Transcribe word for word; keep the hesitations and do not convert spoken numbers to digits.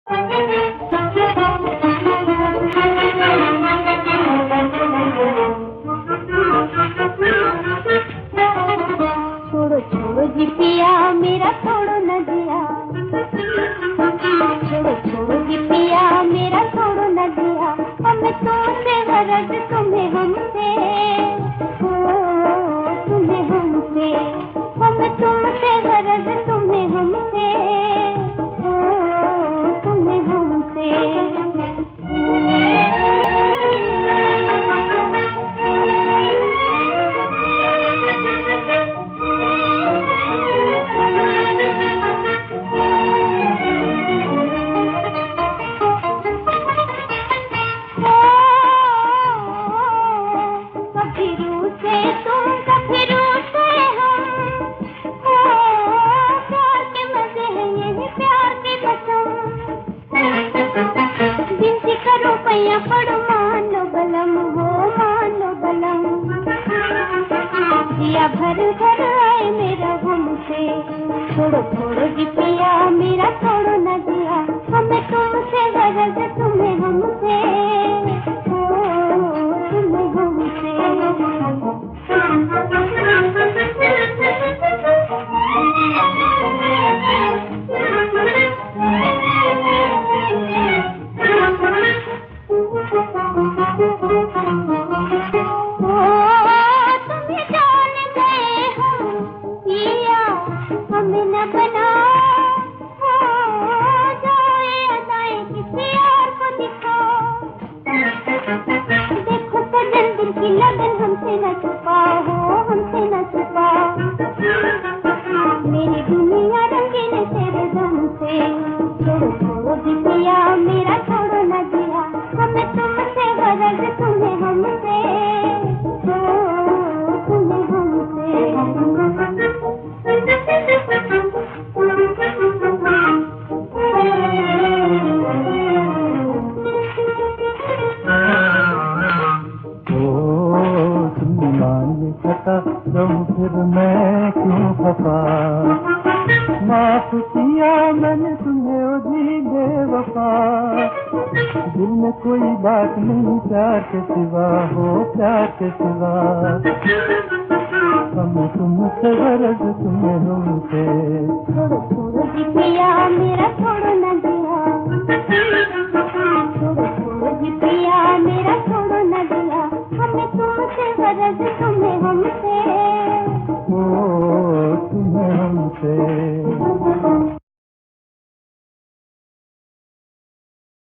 छोड़ो छोड़ो जी पिया मेरा छोड़ो न दिया, छोड़ो छोड़ो जी पिया मेरा छोड़ो न दिया, हमें तुमसे गरज तुम्हें हमसे, ओ तुम्हें हमसे, हमें तुमसे गरज तुम्हें हमसे, ओ तुम्हें हमसे। रुपया पड़ो मान लो बलम हो, मान लो बलम, दिया भर भर आए मेरा हमसे। छोड़ो छोड़ो जी पिया मेरा छोड़ो न दिया, हमें तुमसे गरज तुम्हें हमसे, ओ तुम्हें हमसे। लगन हमसे न छुपा हो, हमसे न छुपा, मेरी दुनिया रंगीन तेरे दम से। छोड़ो छोड़ो जी पिया मेरा छोड़ो न दिया, हमें तुमसे गरज तुम्हें हमसे, ओ तुम्हें हमसे। जाऊं फिर मैं क्यों खफा, माफ किया मैंने तुम्हें ओ जी बेवफा, दिल में कोई बात नहीं प्यार के सिवा हो, प्यार के सिवा, हमें तुमसे गरज तुम्हें हमसे। छोड़ो छोड़ो जी पिया